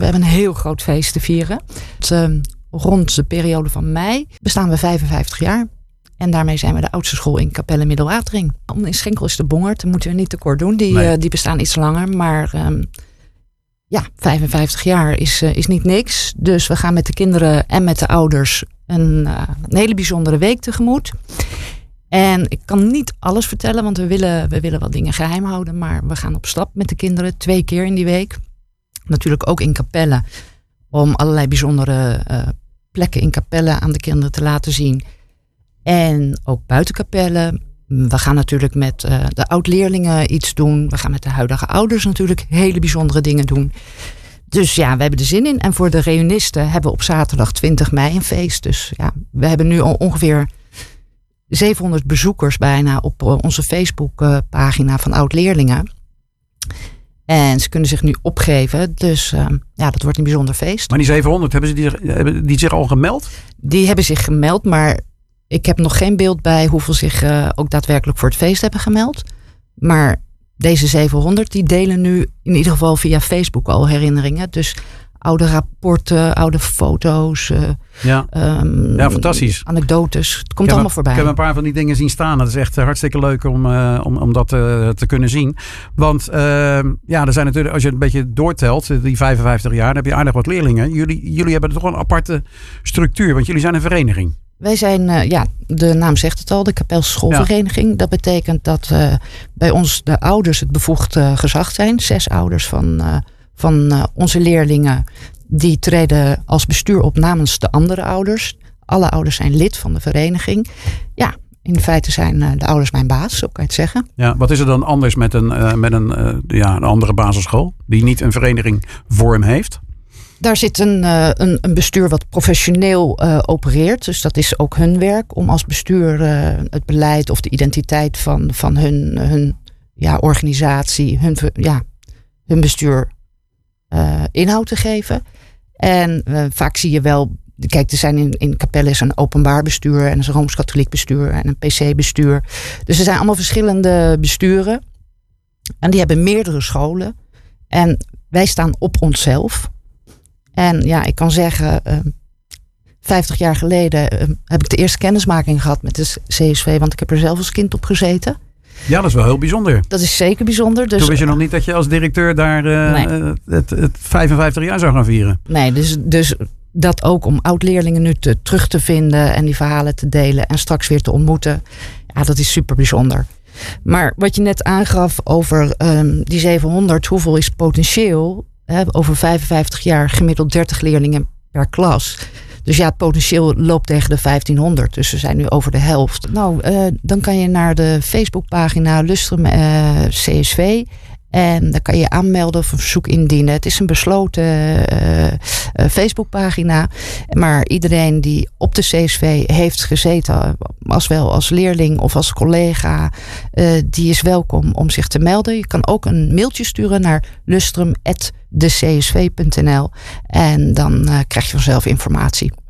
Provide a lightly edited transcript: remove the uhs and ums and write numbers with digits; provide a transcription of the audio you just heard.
We hebben een heel groot feest te vieren. Rond de periode van mei bestaan we 55 jaar. En daarmee zijn we de oudste school in Capelle Middelatering. In Schenkel is de Bongerd, dat moeten we niet te kort doen. Die bestaan iets langer, maar 55 jaar is niet niks. Dus we gaan met de kinderen en met de ouders een hele bijzondere week tegemoet. En ik kan niet alles vertellen, want we willen wat dingen geheim houden. Maar we gaan op stap met de kinderen 2 keer in die week. Natuurlijk ook in Capelle. Om allerlei bijzondere plekken in Capelle aan de kinderen te laten zien. En ook buiten Capelle. We gaan natuurlijk met de oud-leerlingen iets doen. We gaan met de huidige ouders natuurlijk hele bijzondere dingen doen. Dus ja, we hebben er zin in. En voor de reunisten hebben we op zaterdag 20 mei een feest. Dus ja, we hebben nu al ongeveer 700 bezoekers bijna op onze Facebookpagina van oud-leerlingen. En ze kunnen zich nu opgeven. Dus dat wordt een bijzonder feest. Maar die 700, hebben die zich al gemeld? Die hebben zich gemeld, maar ik heb nog geen beeld bij hoeveel zich ook daadwerkelijk voor het feest hebben gemeld. Maar deze 700, die delen nu in ieder geval via Facebook al herinneringen. Dus oude rapporten, oude foto's. Fantastisch. Anekdotes. Het komt allemaal voorbij. Ik heb een paar van die dingen zien staan. Dat is echt hartstikke leuk om dat te kunnen zien. Want er zijn natuurlijk, als je het een beetje doortelt, die 55 jaar, dan heb je aardig wat leerlingen. Jullie hebben toch een aparte structuur, want jullie zijn een vereniging. Wij zijn, de naam zegt het al, de Capelse Schoolvereniging. Ja. Dat betekent dat bij ons de ouders het bevoegd gezag zijn. 6 ouders van onze leerlingen, die treden als bestuur op namens de andere ouders. Alle ouders zijn lid van de vereniging. Ja, in feite zijn de ouders mijn baas, zo kan je het zeggen. Ja, wat is er dan anders met een andere basisschool die niet een verenigingvorm heeft? Daar zit een bestuur wat professioneel opereert. Dus dat is ook hun werk om als bestuur het beleid of de identiteit van hun organisatie, hun bestuur inhoud te geven. En vaak zie je wel, kijk, er zijn in Capelle is een openbaar bestuur en een Rooms-Katholiek bestuur en een PC-bestuur. Dus er zijn allemaal verschillende besturen. En die hebben meerdere scholen. En wij staan op onszelf. En ja, ik kan zeggen, 50 jaar geleden heb ik de eerste kennismaking gehad met de CSV, want ik heb er zelf als kind op gezeten. Ja, dat is wel heel bijzonder. Dat is zeker bijzonder. Dus, toen wist je nog niet dat je als directeur daar het 55 jaar zou gaan vieren. Nee, dus dat ook om oud-leerlingen nu terug te vinden en die verhalen te delen en straks weer te ontmoeten. Ja, dat is super bijzonder. Maar wat je net aangaf over die 700, hoeveel is potentieel? Over 55 jaar gemiddeld 30 leerlingen per klas. Dus ja, het potentieel loopt tegen de 1500. Dus we zijn nu over de helft. Nou, dan kan je naar de Facebookpagina Lustrum CSV. En dan kan je aanmelden of een verzoek indienen. Het is een besloten Facebookpagina. Maar iedereen die op de CSV heeft gezeten, als leerling of als collega, die is welkom om zich te melden. Je kan ook een mailtje sturen naar lustrum@decsv.nl en dan krijg je vanzelf informatie.